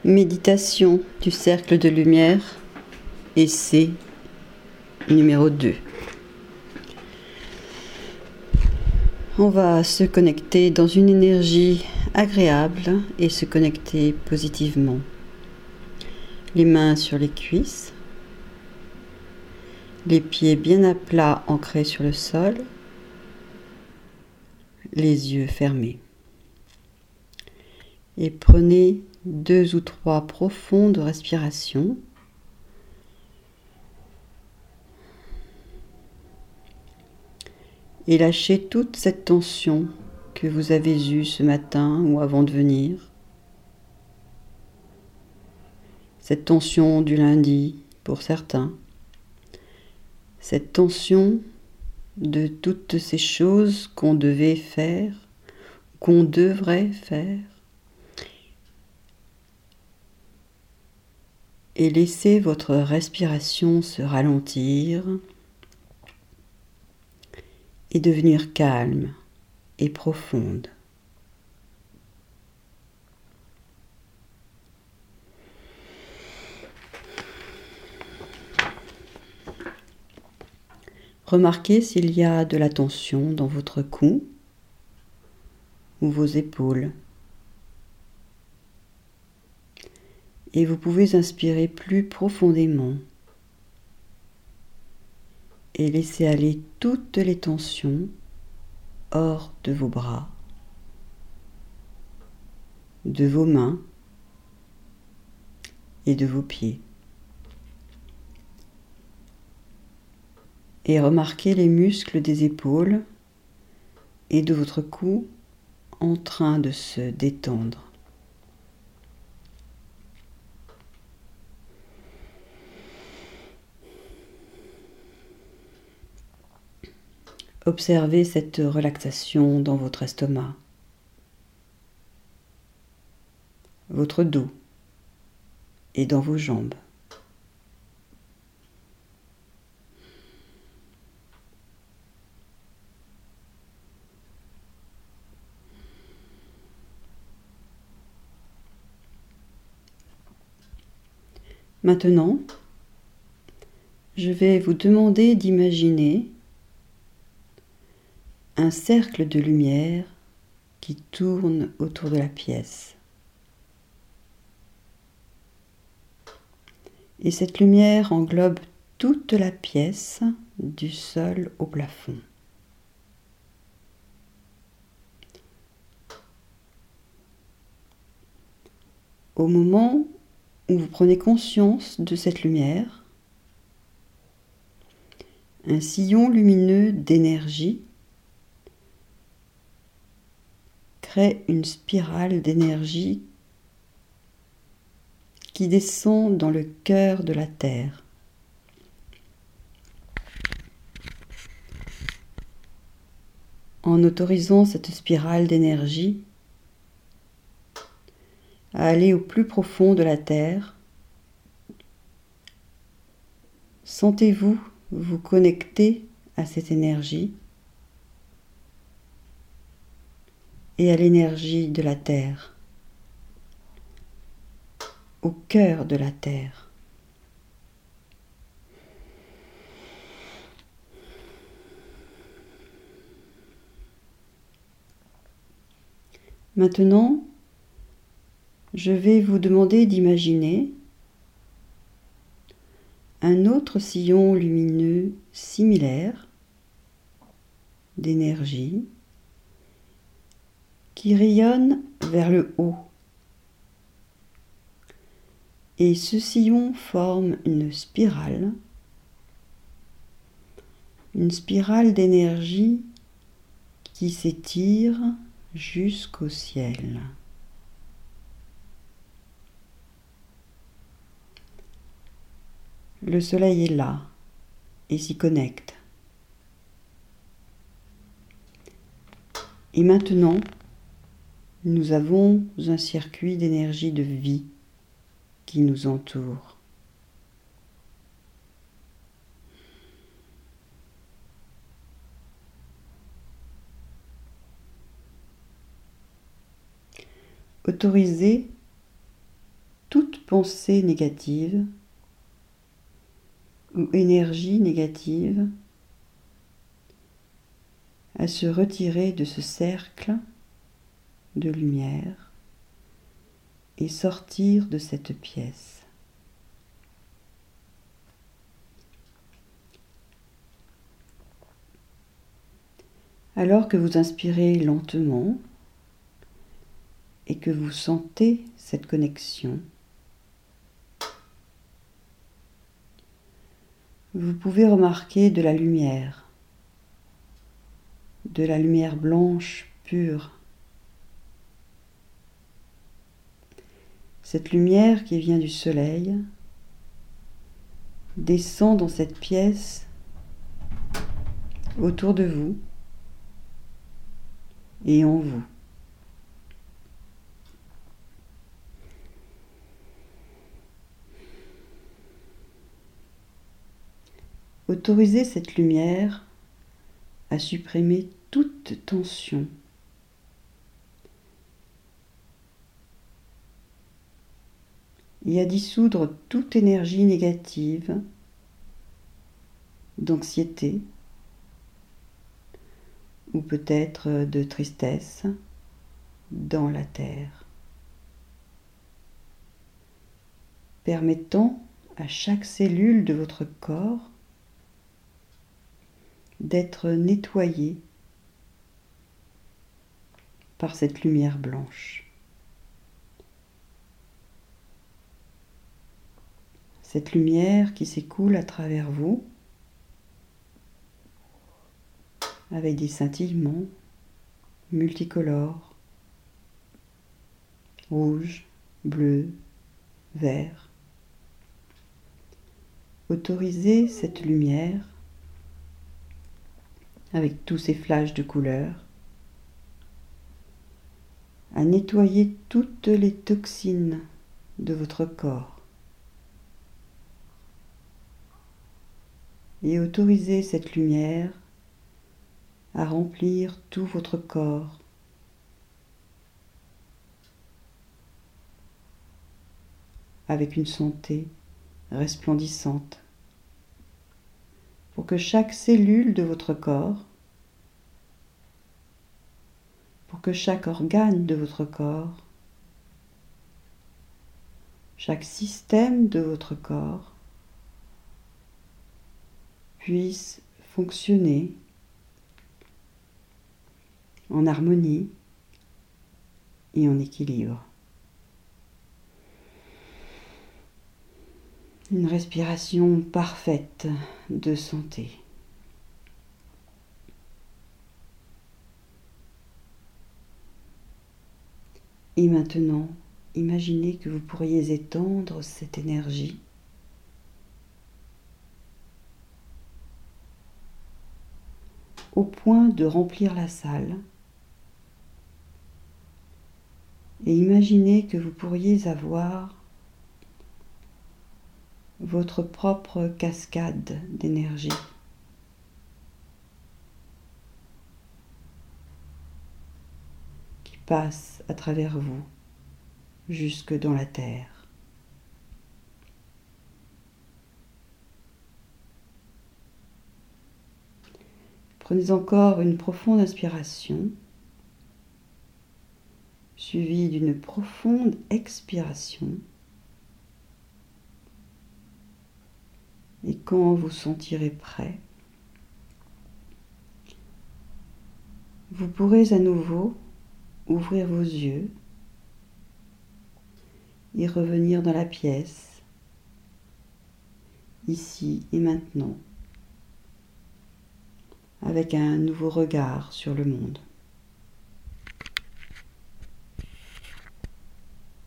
Méditation du cercle de lumière, essai numéro 2. On va se connecter dans une énergie agréable et se connecter positivement. Les mains sur les cuisses, les pieds bien à plat ancrés sur le sol, les yeux fermés. Et prenez 2 ou 3 profondes respirations. Et lâchez toute cette tension que vous avez eue ce matin ou avant de venir. Cette tension du lundi pour certains. Cette tension de toutes ces choses qu'on devait faire, qu'on devrait faire. Et laissez votre respiration se ralentir et devenir calme et profonde. Remarquez s'il y a de la tension dans votre cou ou vos épaules. Et vous pouvez inspirer plus profondément et laisser aller toutes les tensions hors de vos bras, de vos mains et de vos pieds. Et remarquez les muscles des épaules et de votre cou en train de se détendre. Observez cette relaxation dans votre estomac, votre dos et dans vos jambes. Maintenant, je vais vous demander d'imaginer un cercle de lumière qui tourne autour de la pièce. Et cette lumière englobe toute la pièce, du sol au plafond. Au moment où vous prenez conscience de cette lumière, un sillon lumineux d'énergie crée une spirale d'énergie qui descend dans le cœur de la Terre. En autorisant cette spirale d'énergie à aller au plus profond de la Terre, sentez-vous vous connecter à cette énergie et à l'énergie de la Terre, au cœur de la Terre. Maintenant, je vais vous demander d'imaginer un autre sillon lumineux similaire d'énergie qui rayonne vers le haut. Et ce sillon forme une spirale d'énergie qui s'étire jusqu'au ciel. Le soleil est là et s'y connecte. Et maintenant, nous avons un circuit d'énergie de vie qui nous entoure. Autorisez toute pensée négative ou énergie négative à se retirer de ce cercle de lumière et sortir de cette pièce. Alors que vous inspirez lentement et que vous sentez cette connexion, vous pouvez remarquer de la lumière blanche pure. Cette lumière qui vient du soleil descend dans cette pièce autour de vous et en vous. Autorisez cette lumière à supprimer toute tension. Et à dissoudre toute énergie négative, d'anxiété ou peut-être de tristesse dans la terre, permettant à chaque cellule de votre corps d'être nettoyée par cette lumière blanche. Cette lumière qui s'écoule à travers vous avec des scintillements multicolores, rouge, bleu, vert. Autorisez cette lumière avec tous ces flashs de couleurs à nettoyer toutes les toxines de votre corps. Et autorisez cette lumière à remplir tout votre corps avec une santé resplendissante pour que chaque cellule de votre corps, pour que chaque organe de votre corps, chaque système de votre corps puisse fonctionner en harmonie et en équilibre. Une respiration parfaite de santé. Et maintenant, imaginez que vous pourriez étendre cette énergie au point de remplir la salle. Et imaginez que vous pourriez avoir votre propre cascade d'énergie qui passe à travers vous jusque dans la terre. Prenez encore une profonde inspiration suivie d'une profonde expiration. Et quand vous sentirez prêt, vous pourrez à nouveau ouvrir vos yeux et revenir dans la pièce, ici et maintenant, avec un nouveau regard sur le monde.